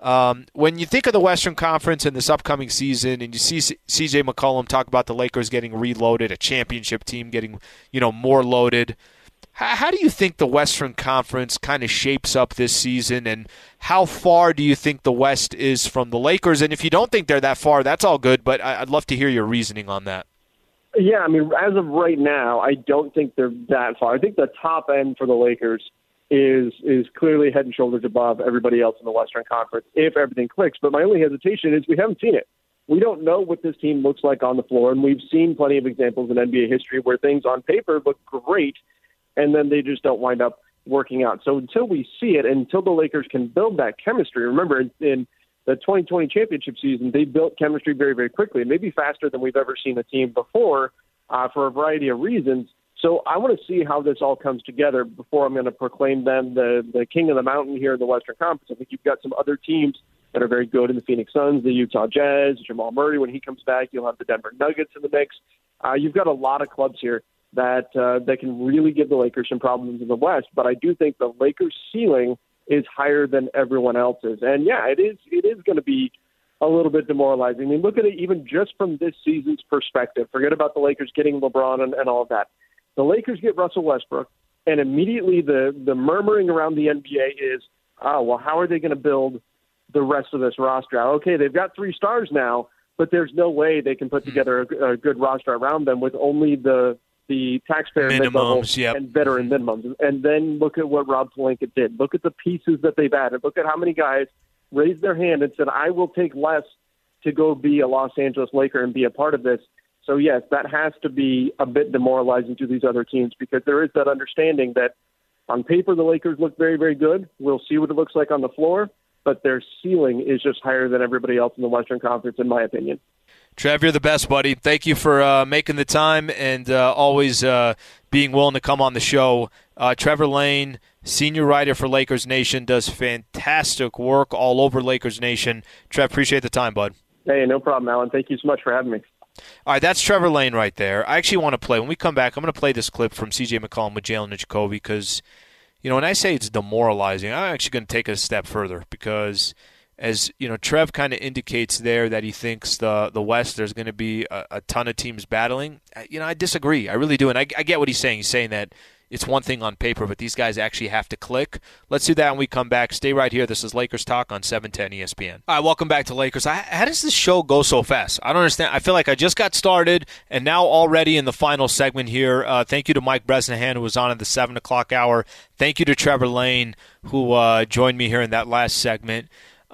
When you think of the Western Conference in this upcoming season and you see CJ McCollum talk about the Lakers getting reloaded, a championship team getting, more loaded, how do you think the Western Conference kind of shapes up this season, and how far do you think the West is from the Lakers? And if you don't think they're that far, that's all good, but I'd love to hear your reasoning on that. Yeah, I mean, as of right now, I don't think they're that far. I think the top end for the Lakers is clearly head and shoulders above everybody else in the Western Conference if everything clicks. But my only hesitation is we haven't seen it. We don't know what this team looks like on the floor, and we've seen plenty of examples in NBA history where things on paper look great, and then they just don't wind up working out. So until we see it, until the Lakers can build that chemistry, remember in the 2020 championship season, they built chemistry very, very quickly, and maybe faster than we've ever seen a team before for a variety of reasons. So I want to see how this all comes together before I'm going to proclaim them the king of the mountain here in the Western Conference. I think you've got some other teams that are very good in the Phoenix Suns, the Utah Jazz, Jamal Murray. When he comes back, you'll have the Denver Nuggets in the mix. You've got a lot of clubs here that can really give the Lakers some problems in the West. But I do think the Lakers' ceiling is higher than everyone else's. And, yeah, it is going to be a little bit demoralizing. I mean, look at it even just from this season's perspective. Forget about the Lakers getting LeBron and all of that. The Lakers get Russell Westbrook, and immediately the murmuring around the NBA is, well, how are they going to build the rest of this roster? Okay, they've got 3 stars now, but there's no way they can put together a good roster around them with only the taxpayer minimums, mid-level and veteran minimums. And then look at what Rob Pelinka did. Look at the pieces that they've added. Look at how many guys raised their hand and said, I will take less to go be a Los Angeles Laker and be a part of this. So, yes, that has to be a bit demoralizing to these other teams because there is that understanding that on paper the Lakers look very, very good. We'll see what it looks like on the floor, but their ceiling is just higher than everybody else in the Western Conference, in my opinion. Trev, you're the best, buddy. Thank you for making the time and always being willing to come on the show. Trevor Lane, senior writer for Lakers Nation, does fantastic work all over Lakers Nation. Trev, appreciate the time, bud. Hey, no problem, Alan. Thank you so much for having me. All right, that's Trevor Lane right there. I actually want to play. When we come back, I'm going to play this clip from C.J. McCollum with Jalen and Jacoby because, when I say it's demoralizing, I'm actually going to take it a step further because – as Trev kind of indicates there that he thinks the West there's going to be a ton of teams battling. I disagree. I really do, and I get what he's saying. He's saying that it's one thing on paper, but these guys actually have to click. Let's do that when we come back. Stay right here. This is Lakers Talk on 710 ESPN. All right, welcome back to Lakers. How does this show go so fast? I don't understand. I feel like I just got started, and now already in the final segment here. Thank you to Mike Bresnahan, who was on at the 7 o'clock hour. Thank you to Trevor Lane, who joined me here in that last segment.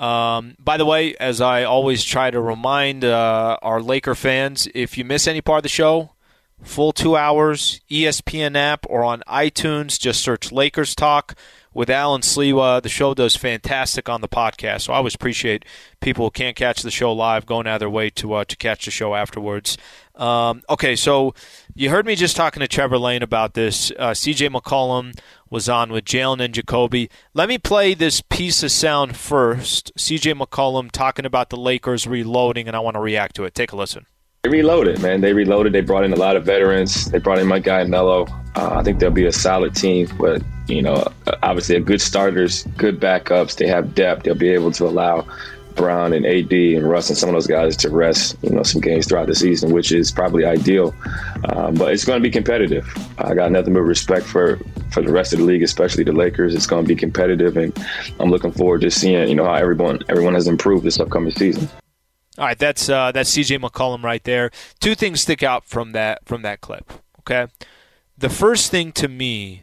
By the way, as I always try to remind our Laker fans, if you miss any part of the show, full 2 hours, ESPN app or on iTunes, just search Lakers Talk with Alan Sliwa. The show does fantastic on the podcast, so I always appreciate people who can't catch the show live going out of their way to catch the show afterwards. Okay, so you heard me just talking to Trevor Lane about this. CJ McCollum was on with Jalen and Jacoby. Let me play this piece of sound first. CJ McCollum talking about the Lakers reloading, and I want to react to it. Take a listen. They reloaded, man. They reloaded. They brought in a lot of veterans. They brought in my guy Melo. I think they'll be a solid team, but, obviously a good starters, good backups. They have depth. They'll be able to allow Brown and AD and Russ and some of those guys to rest, some games throughout the season, which is probably ideal. But it's going to be competitive. I got nothing but respect for the rest of the league, especially the Lakers. It's going to be competitive, and I'm looking forward to seeing, how everyone has improved this upcoming season. All right, that's CJ McCollum right there. 2 things stick out from that clip. Okay, the first thing to me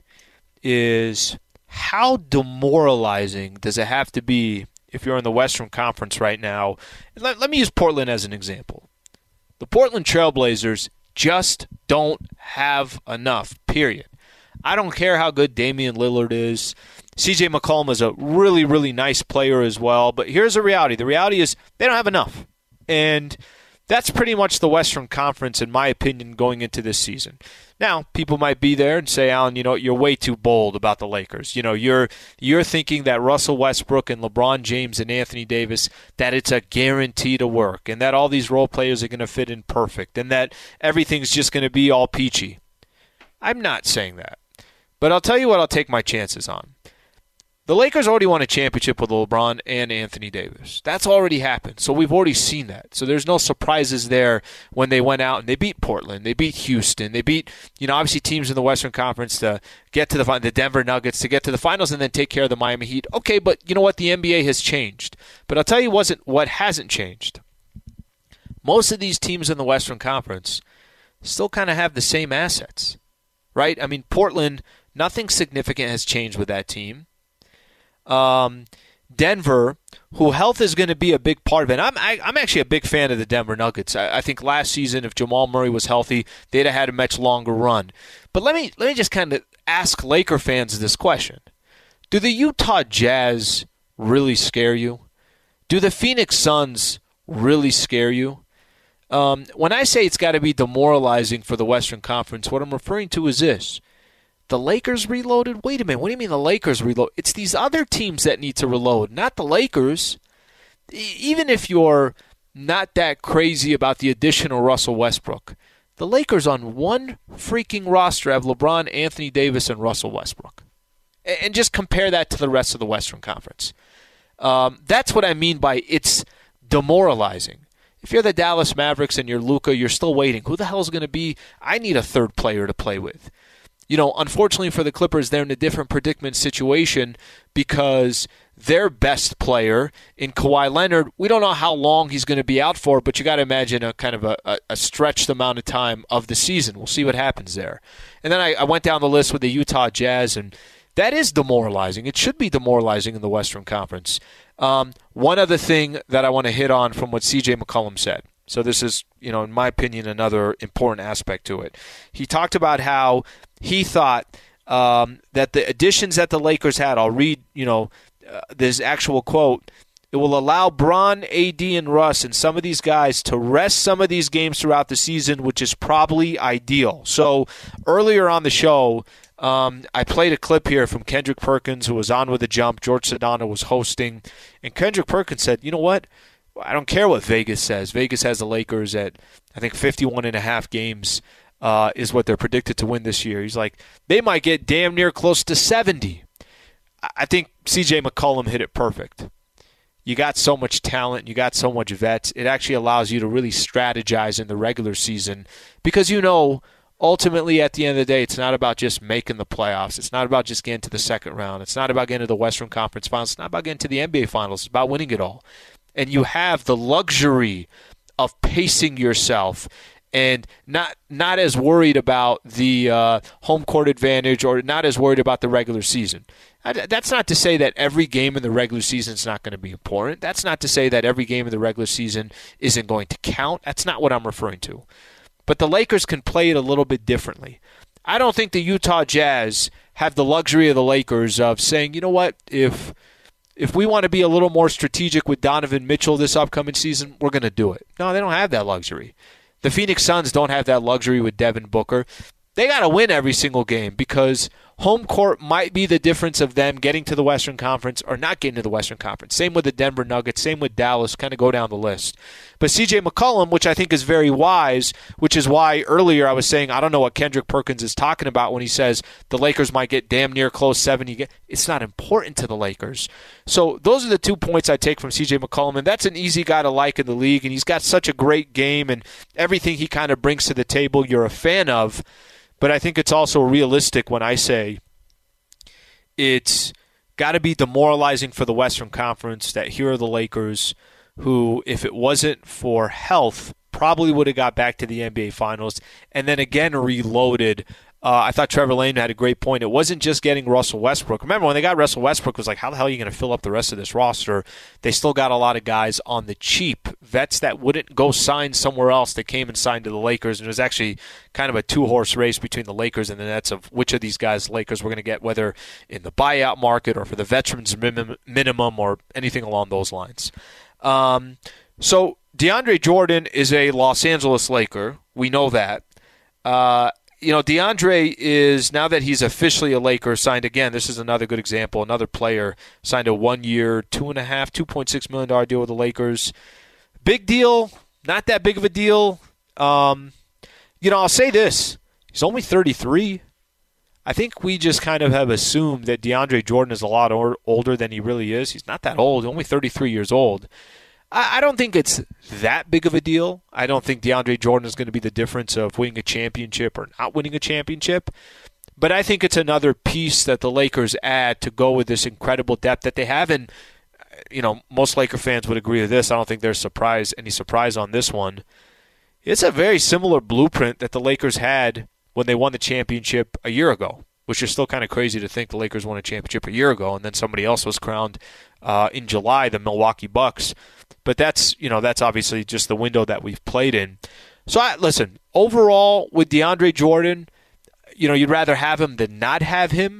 is how demoralizing does it have to be if you're in the Western Conference right now. Let me use Portland as an example. The Portland Trailblazers just don't have enough, period. I don't care how good Damian Lillard is. CJ McCollum is a really, really nice player as well. But here's the reality. The reality is they don't have enough. And That's pretty much the Western Conference, in my opinion, going into this season. Now, people might be there and say, Alan, you're way too bold about the Lakers. You're thinking that Russell Westbrook and LeBron James and Anthony Davis, that it's a guarantee to work, and that all these role players are going to fit in perfect, and that everything's just going to be all peachy. I'm not saying that. But I'll tell you what I'll take my chances on. The Lakers already won a championship with LeBron and Anthony Davis. That's already happened, so we've already seen that. So there's no surprises there when they went out and they beat Portland, they beat Houston, they beat, obviously teams in the Western Conference to get to the Denver Nuggets to get to the finals and then take care of the Miami Heat. Okay, but you know what? The NBA has changed. But I'll tell you what hasn't changed. Most of these teams in the Western Conference still kind of have the same assets, right? I mean, Portland, nothing significant has changed with that team. Denver, who health is going to be a big part of it. I'm actually a big fan of the Denver Nuggets. I think last season, if Jamal Murray was healthy, they'd have had a much longer run. But let me just kind of ask Laker fans this question. Do the Utah Jazz really scare you? Do the Phoenix Suns really scare you? When I say it's got to be demoralizing for the Western Conference, what I'm referring to is this. The Lakers reloaded? Wait a minute. What do you mean the Lakers reload? It's these other teams that need to reload, not the Lakers. Even if you're not that crazy about the addition of Russell Westbrook, the Lakers on one freaking roster have LeBron, Anthony Davis, and Russell Westbrook. And just compare that to the rest of the Western Conference. That's what I mean by it's demoralizing. If you're the Dallas Mavericks and you're Luka, you're still waiting. Who the hell is going to be? I need a third player to play with. Unfortunately for the Clippers, they're in a different predicament situation because their best player in Kawhi Leonard, we don't know how long he's going to be out for, but you got to imagine a kind of a stretched amount of time of the season. We'll see what happens there. And then I went down the list with the Utah Jazz, and that is demoralizing. It should be demoralizing in the Western Conference. One other thing that I want to hit on from what C.J. McCollum said. So this is, in my opinion, another important aspect to it. He talked about how he thought that the additions that the Lakers had, I'll read, this actual quote, it will allow Bron, AD, and Russ and some of these guys to rest some of these games throughout the season, which is probably ideal. So earlier on the show, I played a clip here from Kendrick Perkins, who was on with The Jump. George Sedano was hosting. And Kendrick Perkins said, you know what? I don't care what Vegas says. Vegas has the Lakers at, I think, 51.5 games is what they're predicted to win this year. He's like, they might get damn near close to 70. I think C.J. McCollum hit it perfect. You got so much talent. You got so much vets. It actually allows you to really strategize in the regular season because ultimately, at the end of the day, it's not about just making the playoffs. It's not about just getting to the second round. It's not about getting to the Western Conference Finals. It's not about getting to the NBA Finals. It's about winning it all. And you have the luxury of pacing yourself and not as worried about the home court advantage or not as worried about the regular season. That's not to say that every game in the regular season is not going to be important. That's not to say that every game in the regular season isn't going to count. That's not what I'm referring to. But the Lakers can play it a little bit differently. I don't think the Utah Jazz have the luxury of the Lakers of saying, you know what, if we want to be a little more strategic with Donovan Mitchell this upcoming season, we're going to do it. No, they don't have that luxury. The Phoenix Suns don't have that luxury with Devin Booker. They got to win every single game because home court might be the difference of them getting to the Western Conference or not getting to the Western Conference. Same with the Denver Nuggets, same with Dallas, kind of go down the list. But C.J. McCollum, which I think is very wise, which is why earlier I was saying I don't know what Kendrick Perkins is talking about when he says the Lakers might get damn near close 70. It's not important to the Lakers. So those are the 2 points I take from C.J. McCollum, and that's an easy guy to like in the league, and he's got such a great game, and everything he kind of brings to the table you're a fan of. But I think it's also realistic when I say it's got to be demoralizing for the Western Conference that here are the Lakers who, if it wasn't for health, probably would have got back to the NBA Finals and then again reloaded. I thought Trevor Lane had a great point. It wasn't just getting Russell Westbrook. Remember, when they got Russell Westbrook, it was like, how the hell are you going to fill up the rest of this roster? They still got a lot of guys on the cheap, vets that wouldn't go sign somewhere else that came and signed to the Lakers. And it was actually kind of a two-horse race between the Lakers and the Nets of which of these guys Lakers were going to get, whether in the buyout market or for the veterans minimum or anything along those lines. So DeAndre Jordan is a Los Angeles Laker. We know that. DeAndre is, now that he's officially a Laker, signed again. This is another good example. Another player signed a 1 year, $2.6 million deal with the Lakers. Big deal, not that big of a deal. I'll say this. He's only 33. I think we just kind of have assumed that DeAndre Jordan is a lot older than he really is. He's not that old. He's only 33 years old. I don't think it's that big of a deal. I don't think DeAndre Jordan is going to be the difference of winning a championship or not winning a championship. But I think it's another piece that the Lakers add to go with this incredible depth that they have. And, most Laker fans would agree with this. I don't think there's any surprise on this one. It's a very similar blueprint that the Lakers had when they won the championship a year ago, which is still kind of crazy to think the Lakers won a championship a year ago and then somebody else was crowned in July, the Milwaukee Bucks. But that's obviously just the window that we've played in. So, listen, overall with DeAndre Jordan, you'd rather have him than not have him,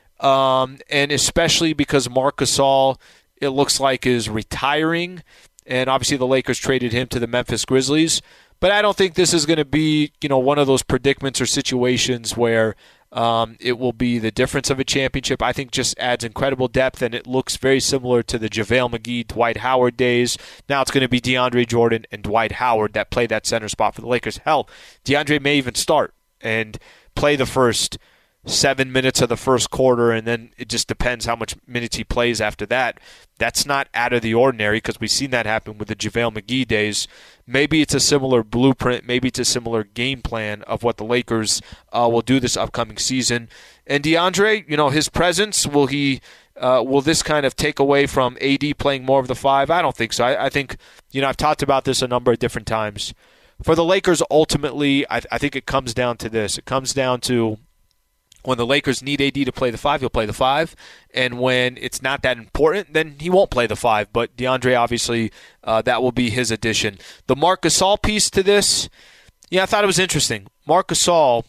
and especially because Marc Gasol, it looks like, is retiring, and obviously the Lakers traded him to the Memphis Grizzlies. But I don't think this is going to be, one of those predicaments or situations where it will be the difference of a championship. I think just adds incredible depth, and it looks very similar to the JaVale McGee, Dwight Howard days. Now it's going to be DeAndre Jordan and Dwight Howard that play that center spot for the Lakers. Hell, DeAndre may even start and play the first 7 minutes of the first quarter, and then it just depends how much minutes he plays after that. That's not out of the ordinary because we've seen that happen with the JaVale McGee days. Maybe it's a similar blueprint. Maybe it's a similar game plan of what the Lakers will do this upcoming season. And DeAndre, his presence, will this kind of take away from AD playing more of the 5? I don't think so. I think, I've talked about this a number of different times. For the Lakers, ultimately, I think it comes down to this. It comes down to when the Lakers need AD to play the 5, he'll play the 5. And when it's not that important, then he won't play the 5. But DeAndre, obviously, that will be his addition. The Marc Gasol piece to this, I thought it was interesting. Marc Gasol,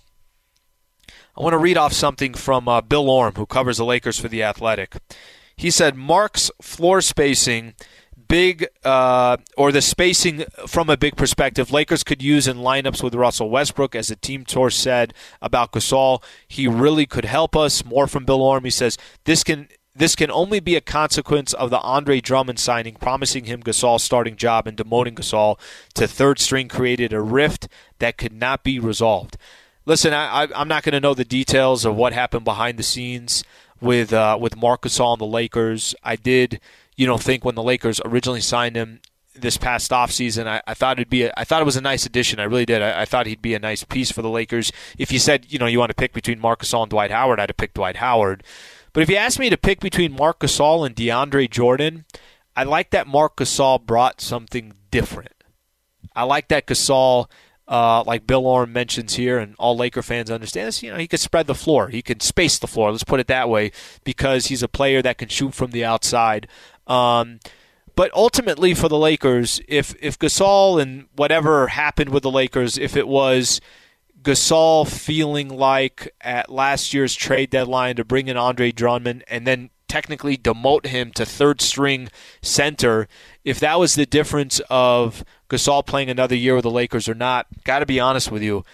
I want to read off something from Bill Orm, who covers the Lakers for The Athletic. He said, Marc's floor spacing, or the spacing from a big perspective, Lakers could use in lineups with Russell Westbrook. As the team source said about Gasol, he really could help us. More from Bill Orm. He says, this can only be a consequence of the Andre Drummond signing, promising him Gasol's starting job and demoting Gasol to third string created a rift that could not be resolved. Listen, I'm not going to know the details of what happened behind the scenes with Marc Gasol and the Lakers. I did think when the Lakers originally signed him this past offseason, I thought it was a nice addition. I really did. I thought he'd be a nice piece for the Lakers. If you said, you want to pick between Marc Gasol and Dwight Howard, I'd have picked Dwight Howard. But if you asked me to pick between Marc Gasol and DeAndre Jordan, I like that Marc Gasol brought something different. I like that Gasol, like Bill Orm mentions here, and all Laker fans understand this, he could spread the floor. He can space the floor, let's put it that way, because he's a player that can shoot from the outside. But ultimately for the Lakers, if Gasol and whatever happened with the Lakers, if it was Gasol feeling like at last year's trade deadline to bring in Andre Drummond and then technically demote him to third string center, if that was the difference of Gasol playing another year with the Lakers or not, got to be honest with you,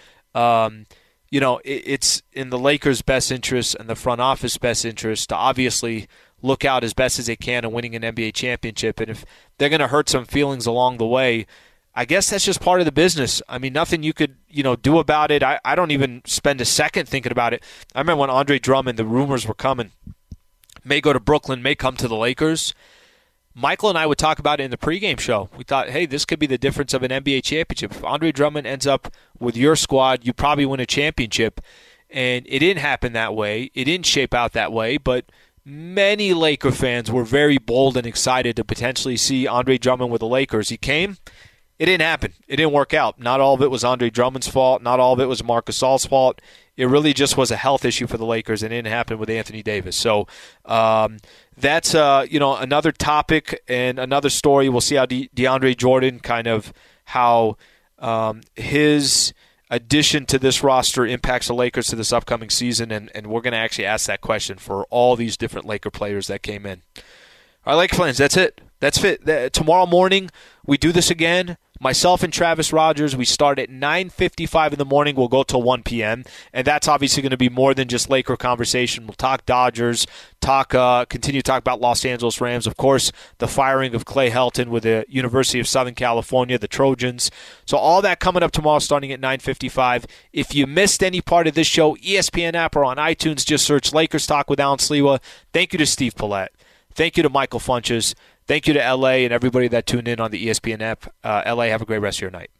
it's in the Lakers' best interest and the front office best interest to obviously look out as best as they can in winning an NBA championship. And if they're going to hurt some feelings along the way, I guess that's just part of the business. I mean, nothing you could, do about it. I don't even spend a second thinking about it. I remember when Andre Drummond, the rumors were coming, may go to Brooklyn, may come to the Lakers. Michael and I would talk about it in the pregame show. We thought, hey, this could be the difference of an NBA championship. If Andre Drummond ends up with your squad, you probably win a championship. And it didn't happen that way. It didn't shape out that way, but many Laker fans were very bold and excited to potentially see Andre Drummond with the Lakers. He came. It didn't happen. It didn't work out. Not all of it was Andre Drummond's fault. Not all of it was Marc Gasol's fault. It really just was a health issue for the Lakers, and it didn't happen with Anthony Davis. So that's another topic and another story. We'll see how DeAndre Jordan how his addition to this roster impacts the Lakers to this upcoming season, and we're going to actually ask that question for all these different Laker players that came in. All right, Laker fans, that's it. That's fit. Tomorrow morning, we do this again. Myself and Travis Rogers, we start at 9:55 in the morning. We'll go till 1 p.m., and that's obviously going to be more than just Laker conversation. We'll talk Dodgers, continue to talk about Los Angeles Rams, of course, the firing of Clay Helton with the University of Southern California, the Trojans. So all that coming up tomorrow starting at 9:55. If you missed any part of this show, ESPN app or on iTunes, just search Lakers Talk with Alan Sliwa. Thank you to Steve Paulette. Thank you to Michael Funches. Thank you to LA and everybody that tuned in on the ESPN app. LA, have a great rest of your night.